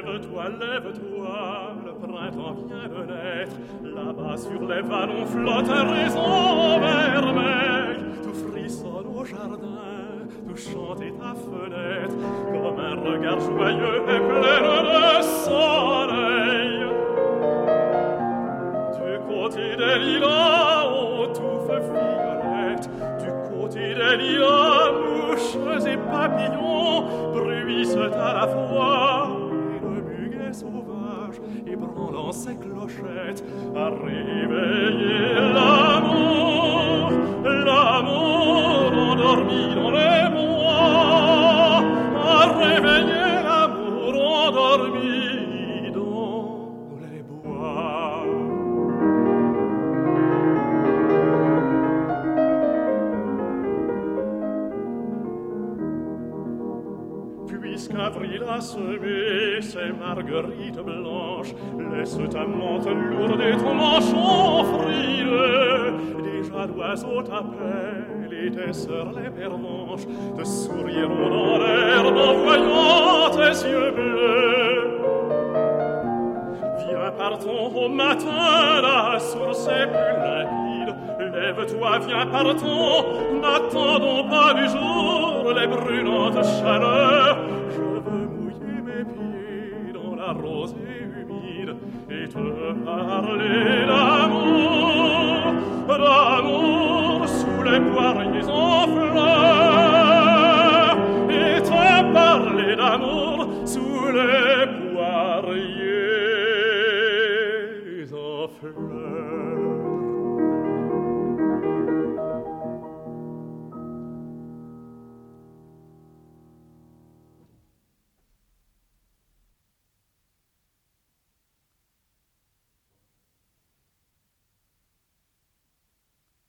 Lève-toi, lève-toi, le printemps vient de naître. Là-bas sur les vallons flotte un raisin vermeil. Tout frissonne au jardin, tout chante à ta fenêtre, comme un regard joyeux et plein de soleil. Du côté des lilas, ô touffes violettes, du côté des lilas, mouches et papillons bruissent à la fois. Sauvage, ébranlant ses clochettes, à réveiller l'amour, l'amour endormi dans les bois, à réveiller l'amour endormi dans les bois. Puisqu'avril a semé ses marguerites blanches, laisse ta menthe lourde et ton manchon frileux. Déjà d'oiseaux t'appellent et tes sœurs les pervenches te souriront dans l'herbe en voyant tes yeux bleus. Viens, partons au matin, la source est plus limpide. Lève-toi, viens, partons, n'attendons pas du jour les brûlantes chaleurs. Je veux mouiller mes pieds dans la rosée humide et te parler d'amour, d'amour sous les poiriers en fleurs, et te parler d'amour sous les